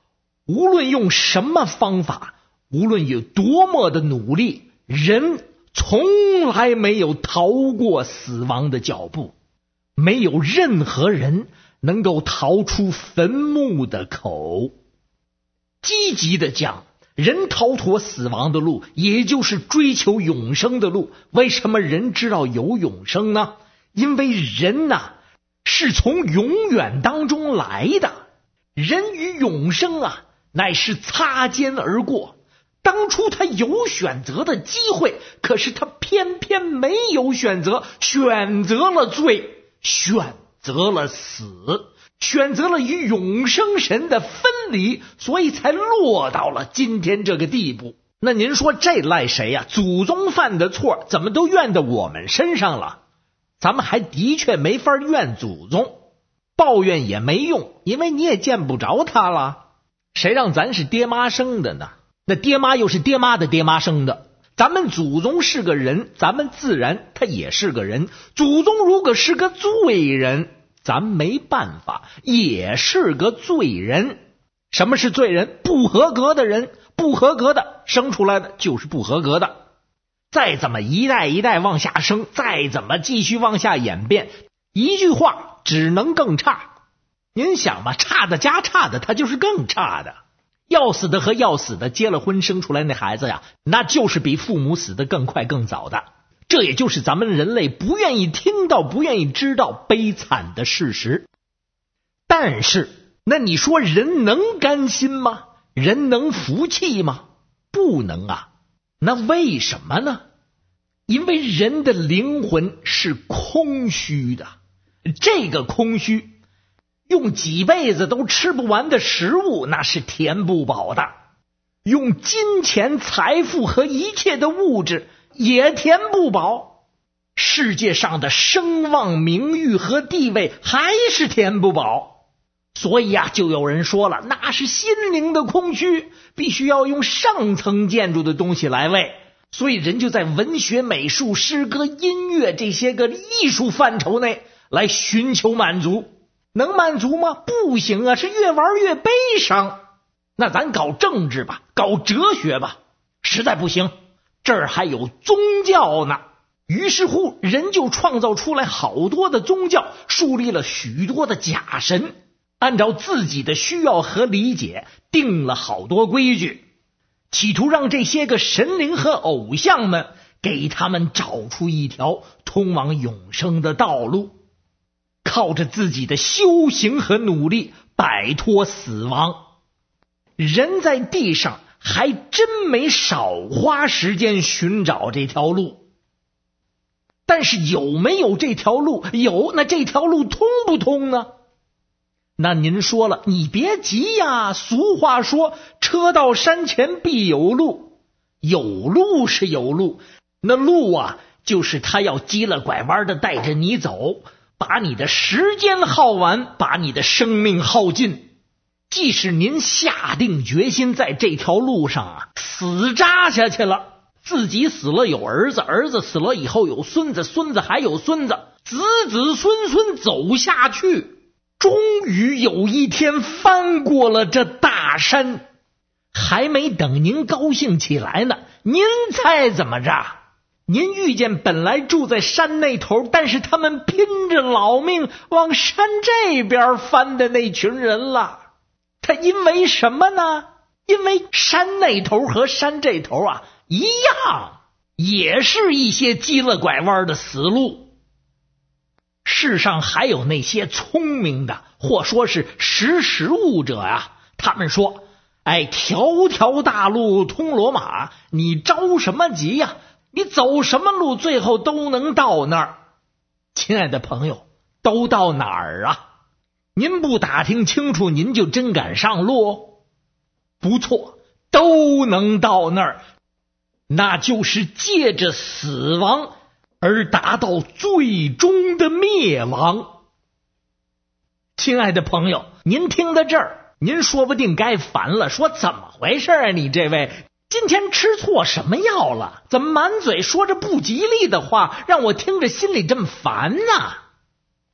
无论用什么方法，无论有多么的努力，人从来没有逃过死亡的脚步，没有任何人能够逃出坟墓的口。积极的讲，人逃脱死亡的路，也就是追求永生的路。为什么人知道有永生呢？因为人呐、啊，是从永远当中来的。人与永生啊，乃是擦肩而过。当初他有选择的机会，可是他偏偏没有选择，选择了罪，选择了死，选择了与永生神的分离，所以才落到了今天这个地步。那您说这赖谁呀、啊？祖宗犯的错怎么都怨到我们身上了？咱们还的确没法怨祖宗，抱怨也没用，因为你也见不着他了。谁让咱是爹妈生的呢？那爹妈又是爹妈的爹妈生的。咱们祖宗是个人，咱们自然他也是个人。祖宗如果是个罪人，咱没办法，也是个罪人。什么是罪人？不合格的人，不合格的生出来的就是不合格的。再怎么一代一代往下生，再怎么继续往下演变，一句话只能更差。您想吧，差的加差的，他就是更差的。要死的和要死的结了婚生出来那孩子呀，那就是比父母死的更快更早的。这也就是咱们人类不愿意听到、不愿意知道悲惨的事实。但是那你说人能甘心吗？人能服气吗？不能啊。那为什么呢？因为人的灵魂是空虚的，这个空虚用几辈子都吃不完的食物，那是填不饱的；用金钱、财富和一切的物质也填不饱。世界上的声望、名誉和地位还是填不饱。所以啊，就有人说了，那是心灵的空虚，必须要用上层建筑的东西来喂。所以人就在文学、美术、诗歌、音乐这些个艺术范畴内来寻求满足。能满足吗？不行啊，是越玩越悲伤。那咱搞政治吧，搞哲学吧，实在不行，这儿还有宗教呢。于是乎人就创造出来好多的宗教，树立了许多的假神，按照自己的需要和理解定了好多规矩，企图让这些个神灵和偶像们给他们找出一条通往永生的道路，靠着自己的修行和努力摆脱死亡。人在地上还真没少花时间寻找这条路，但是有没有这条路？有，那这条路通不通呢？那您说了，你别急呀，俗话说车到山前必有路。有路是有路，那路啊，就是他要急了拐弯的带着你走，把你的时间耗完，把你的生命耗尽。即使您下定决心在这条路上啊死扎下去了，自己死了有儿子，儿子死了以后有孙子，孙子还有孙子，子子孙孙走下去，终于有一天翻过了这大山，还没等您高兴起来呢，您猜怎么着？您遇见本来住在山那头，但是他们拼着老命往山这边翻的那群人了。他因为什么呢？因为山那头和山这头啊一样，也是一些急了拐弯的死路。世上还有那些聪明的，或说是识时务者啊，他们说，哎，条条大路通罗马，你着什么急呀？你走什么路最后都能到那儿。亲爱的朋友，都到哪儿啊？您不打听清楚，您就真敢上路？不错，都能到那儿，那就是借着死亡而达到最终的灭亡。亲爱的朋友，您听到这儿，您说不定该烦了，说怎么回事啊？你这位今天吃错什么药了？怎么满嘴说着不吉利的话，让我听着心里这么烦呢？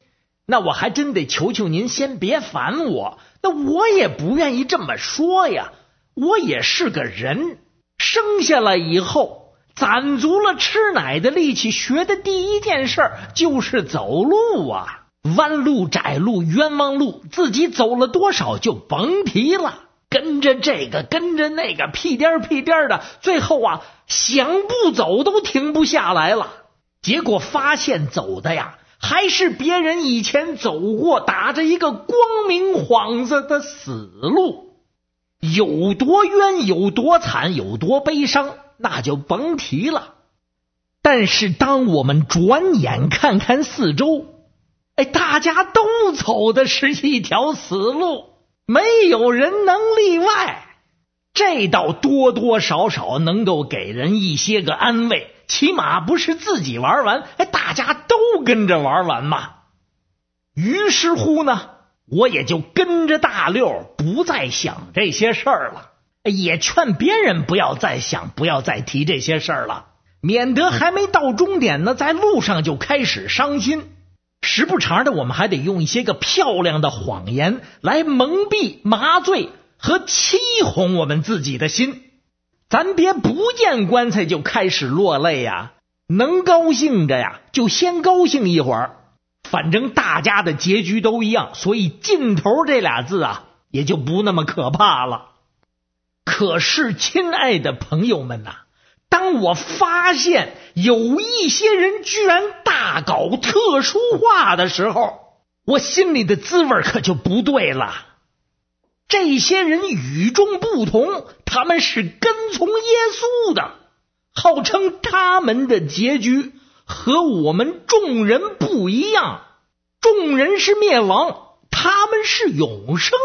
那我还真得求求您先别烦我，那我也不愿意这么说呀，我也是个人，生下来以后攒足了吃奶的力气，学的第一件事就是走路啊，弯路窄路冤枉路，自己走了多少就甭提了，跟着这个跟着那个屁颠屁颠的，最后啊想不走都停不下来了，结果发现走的呀还是别人以前走过打着一个光明幌子的死路，有多冤有多惨有多悲伤那就甭提了。但是当我们转眼看看四周，哎，大家都走的是一条死路，没有人能例外，这倒多多少少能够给人一些个安慰，起码不是自己玩完，哎，大家都跟着玩完嘛。于是乎呢，我也就跟着大溜，不再想这些事儿了，也劝别人不要再想，不要再提这些事儿了，免得还没到终点呢，在路上就开始伤心。时不常的，我们还得用一些个漂亮的谎言来蒙蔽、麻醉和欺哄我们自己的心。咱别不见棺材就开始落泪呀，能高兴着呀就先高兴一会儿，反正大家的结局都一样，所以尽头这俩字啊也就不那么可怕了。可是亲爱的朋友们呐、啊，当我发现有一些人居然大搞特殊化的时候，我心里的滋味可就不对了。这些人与众不同，他们是跟从耶稣的，号称他们的结局和我们众人不一样，众人是灭亡，他们是永生。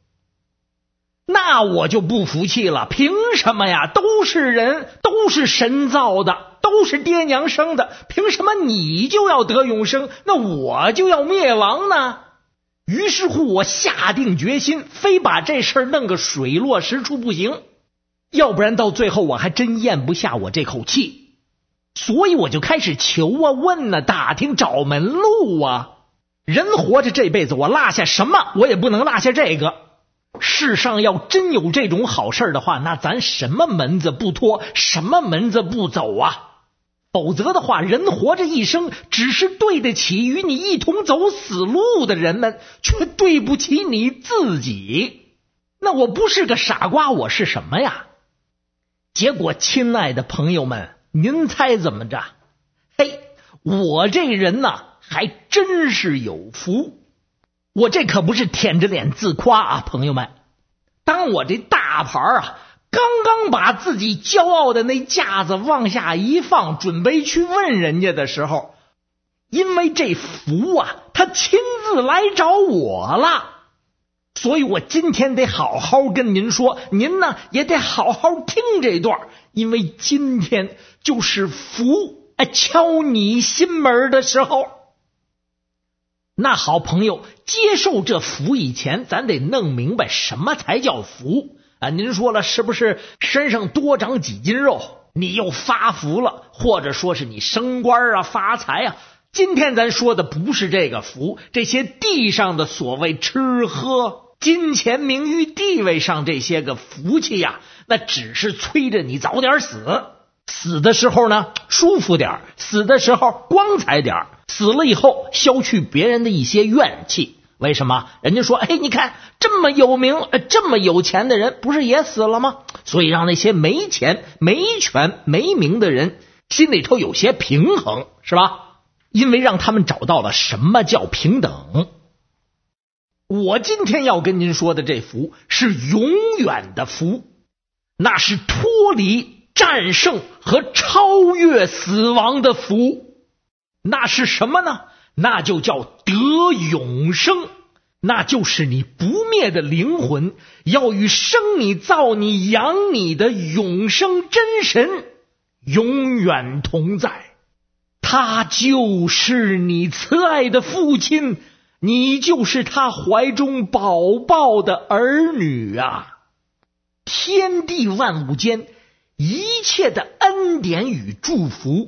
那我就不服气了，凭什么呀？都是人，都是神造的，都是爹娘生的，凭什么你就要得永生，那我就要灭亡呢？于是乎我下定决心，非把这事儿弄个水落石出不行，要不然到最后我还真咽不下我这口气。所以我就开始求啊问啊打听找门路啊。人活着这辈子，我落下什么我也不能落下这个。世上要真有这种好事的话，那咱什么门子不脱，什么门子不走啊？否则的话，人活着一生只是对得起与你一同走死路的人们，却对不起你自己。那我不是个傻瓜，我是什么呀？结果亲爱的朋友们，您猜怎么着？嘿，我这人呐还真是有福。我这可不是舔着脸自夸啊，朋友们。当我这大牌啊刚刚把自己骄傲的那架子往下一放，准备去问人家的时候，因为这福啊他亲自来找我了，所以我今天得好好跟您说，您呢也得好好听这段，因为今天就是福哎敲你心门的时候。那好朋友，接受这福以前，咱得弄明白什么才叫福啊！您说了，是不是身上多长几斤肉，你又发福了，或者说是你升官啊、发财啊？今天咱说的不是这个福，这些地上的所谓吃喝、金钱、名誉、地位上这些个福气呀、啊，那只是催着你早点死。死的时候呢，舒服点，死的时候光彩点，死了以后消去别人的一些怨气。为什么？人家说，哎，你看这么有名、这么有钱的人，不是也死了吗？所以让那些没钱、没权、没名的人心里头有些平衡，是吧？因为让他们找到了什么叫平等。我今天要跟您说的这福是永远的福，那是脱离战胜和超越死亡的福。那是什么呢？那就叫得永生，那就是你不灭的灵魂要与生你造你养你的永生真神永远同在。他就是你慈爱的父亲，你就是他怀中宝宝的儿女啊！天地万物间一切的恩典与祝福，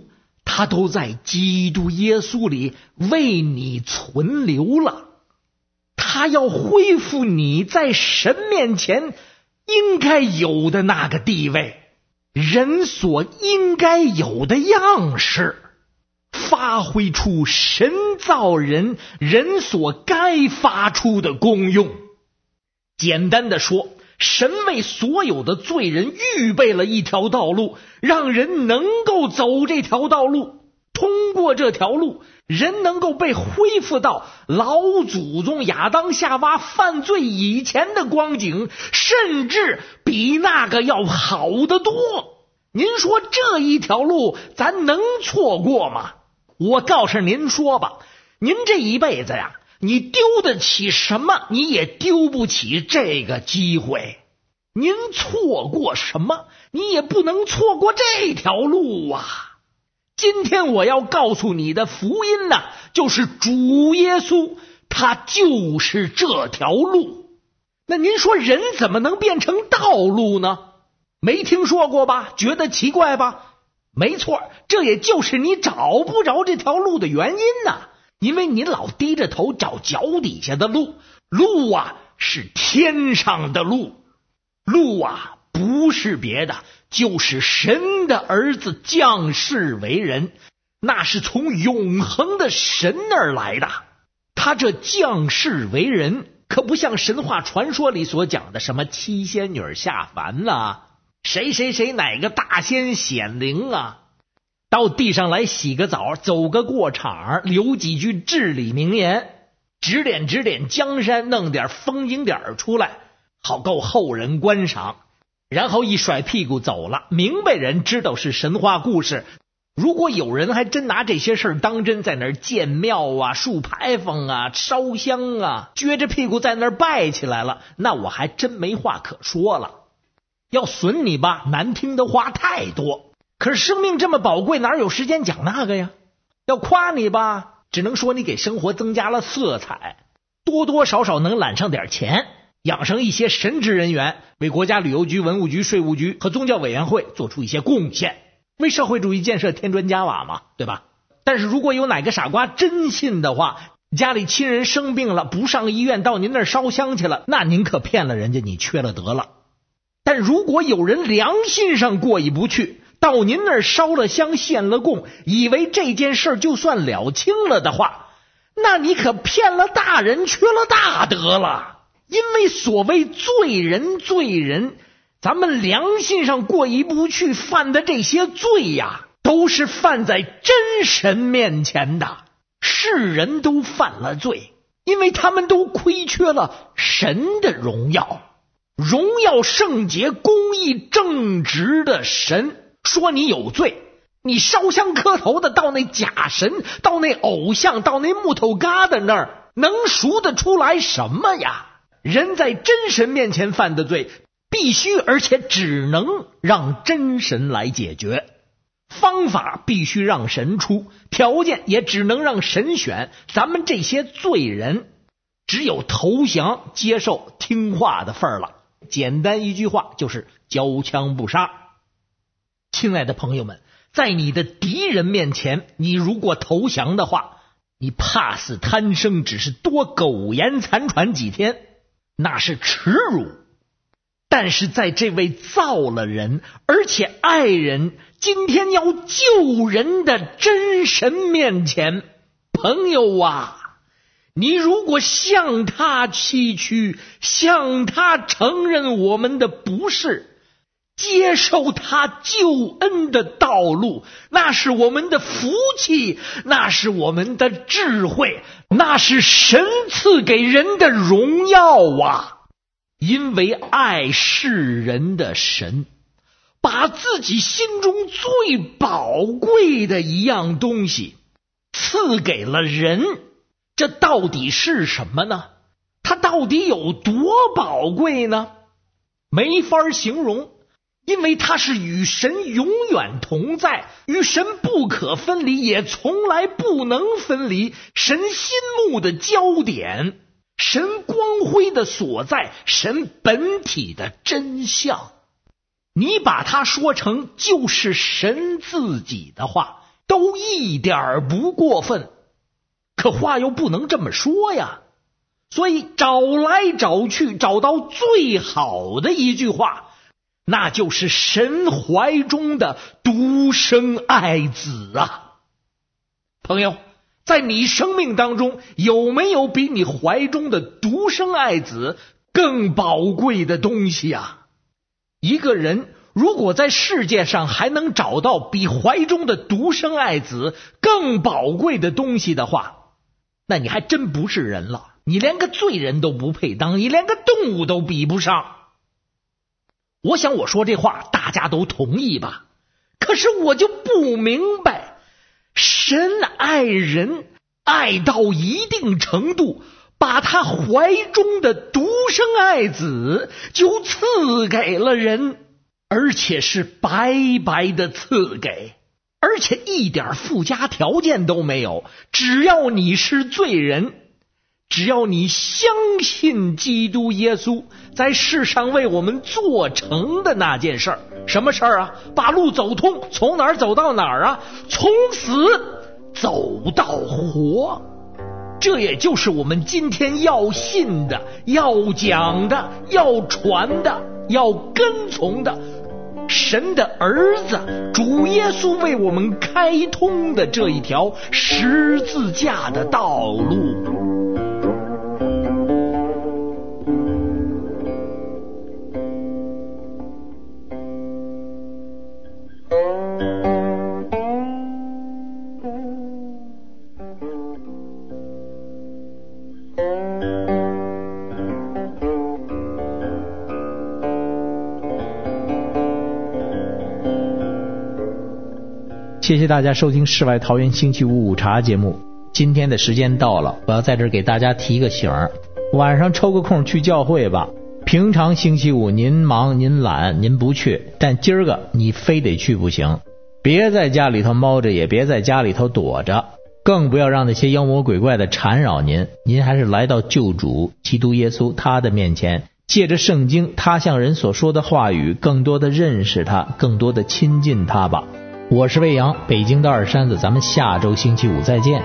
他都在基督耶稣里为你存留了。他要恢复你在神面前应该有的那个地位，人所应该有的样式，发挥出神造人人所该发出的功用。简单的说，神为所有的罪人预备了一条道路，让人能够走这条道路。通过这条路，人能够被恢复到老祖宗亚当夏娃犯罪以前的光景，甚至比那个要好得多。您说这一条路咱能错过吗？我告诉您说吧，您这一辈子呀，你丢得起什么，你也丢不起这个机会。您错过什么，你也不能错过这条路啊。今天我要告诉你的福音呢，就是主耶稣，他就是这条路。那您说人怎么能变成道路呢？没听说过吧？觉得奇怪吧？没错，这也就是你找不着这条路的原因呢。因为你老低着头找脚底下的路，路啊是天上的路，路啊不是别的，就是神的儿子降世为人，那是从永恒的神那儿来的。他这降世为人可不像神话传说里所讲的什么七仙女下凡啊，谁谁谁哪个大仙显灵啊，到地上来洗个澡，走个过场，留几句至理名言，指点指点江山，弄点风景点出来，好够后人观赏，然后一甩屁股走了。明白人知道是神话故事，如果有人还真拿这些事儿当真，在那儿建庙啊、竖牌坊啊、烧香啊，撅着屁股在那儿拜起来了，那我还真没话可说了。要损你吧，难听的话太多，可是生命这么宝贵，哪有时间讲那个呀？要夸你吧，只能说你给生活增加了色彩，多多少少能揽上点钱，养成一些神职人员，为国家旅游局、文物局、税务局和宗教委员会做出一些贡献，为社会主义建设添砖加瓦嘛，对吧？但是如果有哪个傻瓜真信的话，家里亲人生病了，不上医院，到您那儿烧香去了，那您可骗了人家，你缺了德了。但如果有人良心上过意不去，到您那儿烧了香献了供，以为这件事就算了清了的话，那你可骗了大人，缺了大德了。因为所谓罪人罪人，咱们良心上过意不去犯的这些罪呀，都是犯在真神面前的。世人都犯了罪，因为他们都亏缺了神的荣耀，荣耀圣洁公义正直的神说你有罪，你烧香磕头的到那假神，到那偶像，到那木头疙瘩那儿，能赎得出来什么呀？人在真神面前犯的罪，必须而且只能让真神来解决，方法必须让神出，条件也只能让神选。咱们这些罪人只有投降接受听话的份儿了。简单一句话，就是交枪不杀。亲爱的朋友们，在你的敌人面前，你如果投降的话，你怕死贪生，只是多苟延残喘几天，那是耻辱。但是在这位造了人而且爱人，今天要救人的真神面前，朋友啊，你如果向他崎岖，向他承认我们的不是，接受他救恩的道路，那是我们的福气，那是我们的智慧，那是神赐给人的荣耀啊！因为爱世人的神，把自己心中最宝贵的一样东西赐给了人，这到底是什么呢？它到底有多宝贵呢？没法形容，因为它是与神永远同在，与神不可分离，也从来不能分离，神心目的焦点，神光辉的所在，神本体的真相。你把它说成就是神自己的话， 都一点不过分。可话又不能这么说呀，所以找来找去，找到最好的一句话，那就是神怀中的独生爱子啊。朋友，在你生命当中，有没有比你怀中的独生爱子更宝贵的东西啊？一个人如果在世界上还能找到比怀中的独生爱子更宝贵的东西的话，那你还真不是人了，你连个罪人都不配当，你连个动物都比不上。我想我说这话大家都同意吧？可是我就不明白，神爱人爱到一定程度，把他怀中的独生爱子就赐给了人，而且是白白的赐给，而且一点附加条件都没有。只要你是罪人，只要你相信基督耶稣在世上为我们做成的那件事儿，什么事儿啊？把路走通，从哪儿走到哪儿啊？从死走到活。这也就是我们今天要信的、要讲的、要传的、要跟从的神的儿子主耶稣为我们开通的这一条十字架的道路。谢谢大家收听世外桃源星期五午茶节目。今天的时间到了，我要在这儿给大家提个醒儿，晚上抽个空去教会吧。平常星期五您忙您懒您不去，但今儿个你非得去不行。别在家里头猫着，也别在家里头躲着，更不要让那些妖魔鬼怪的缠扰您。您还是来到救主基督耶稣他的面前，借着圣经他向人所说的话语，更多的认识他，更多的亲近他吧。我是魏阳，北京的二山子，咱们下周星期五再见。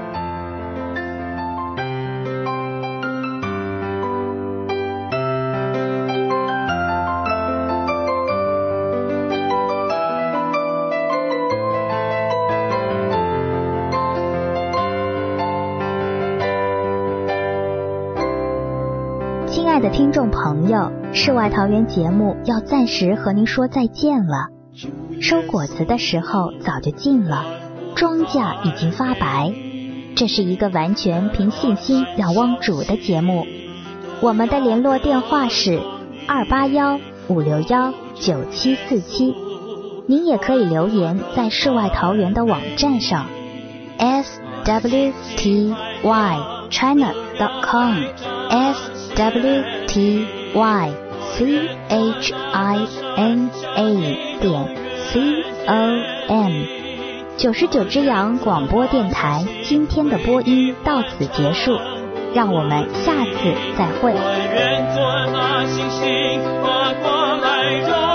亲爱的听众朋友，世外桃源节目要暂时和您说再见了。收果子的时候早就近了，庄稼已经发白。这是一个完全凭信心仰望主的节目。我们的联络电话是二八幺五六幺九七四七，您也可以留言在世外桃源的网站上 s w t y china dot com s w t y c h i n a 点 c o m。 九十九只羊广播电台今天的播音到此结束，让我们下次再会。 我愿做那星星，把光来照。